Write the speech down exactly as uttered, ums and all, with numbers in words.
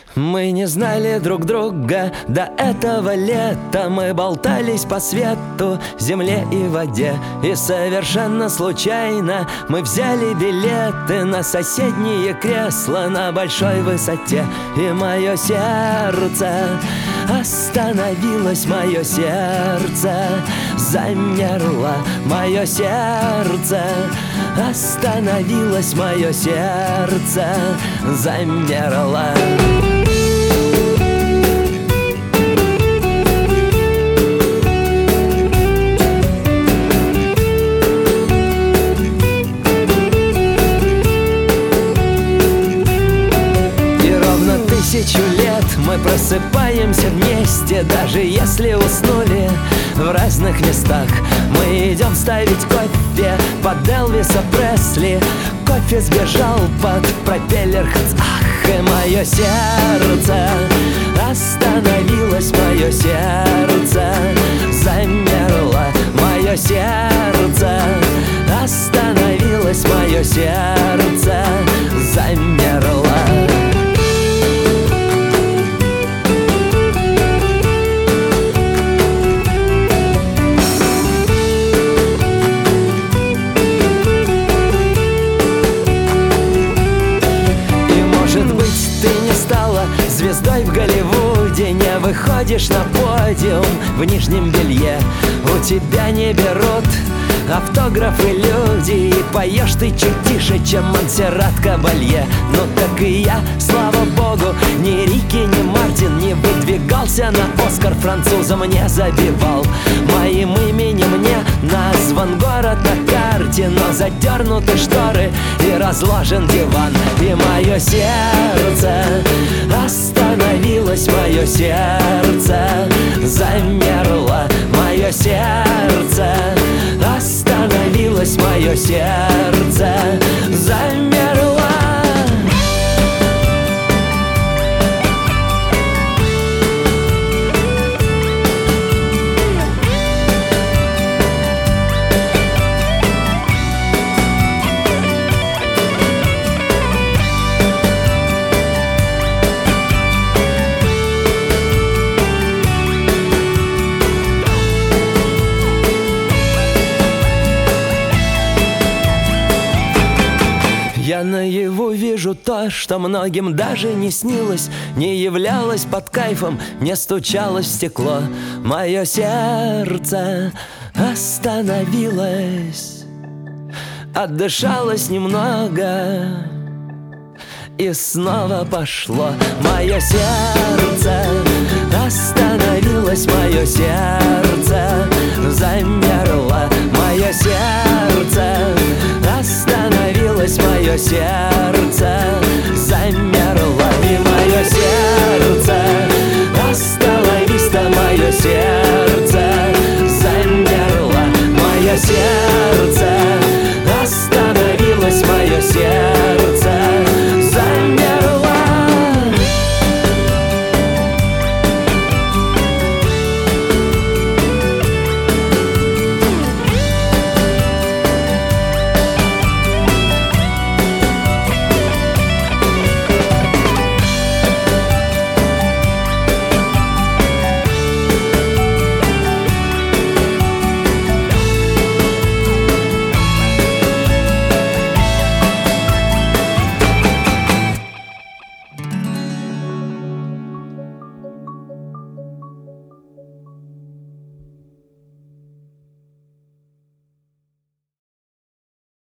Мы не знали друг друга до этого лета. Мы болтались по свету, земле и воде. И совершенно случайно мы взяли билеты на соседние кресла на большой высоте. И мое сердце остановилось, мое сердце замерло, мое сердце остановилось, мое сердце замерло. Тысячу лет мы просыпаемся вместе, даже если уснули в разных местах. Мы идем ставить кофе под Элвиса Пресли. Кофе сбежал под пропеллер Хэнс. Ах, и мое сердце остановилось, мое сердце замерло, мое сердце остановилось, мое сердце замерло. Звездой в Голливуде, не выходишь на подиум в нижнем белье. У тебя не берут автографы люди, и поешь ты чуть тише, чем Монсеррат Кабалье. Ну так и я, слава богу, ни Рики, ни Мартин не выдвигался на Оскар, французом не забивал. Моим именем не назван город на карте, но задернуты шторы и разложен диван. И мое сердце остановилось, мое сердце замерло, мое сердце остановилось, мое сердце замерло. Я наяву вижу то, что многим даже не снилось, не являлось под кайфом, не стучалось в стекло. Мое сердце остановилось, отдышалось немного и снова пошло. Мое сердце остановилось, мое сердце замерло, мое сердце остановилось, мое сердце замерло.